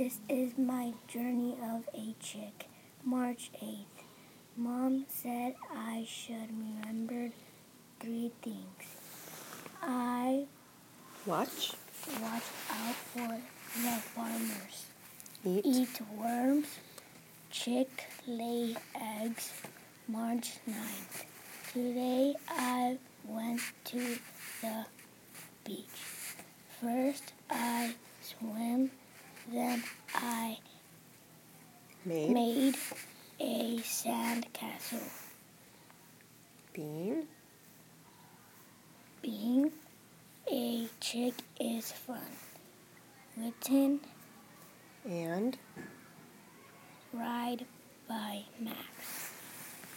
This is my journey of a chick. March 8th. Mom said I should remember 3 things. I Watch out for the farmers. Eat worms. Chick lay eggs. March 9th. Today I went to the beach. First I swam, then I made a sand castle. Being a chick is fun. Written and Ride by Max.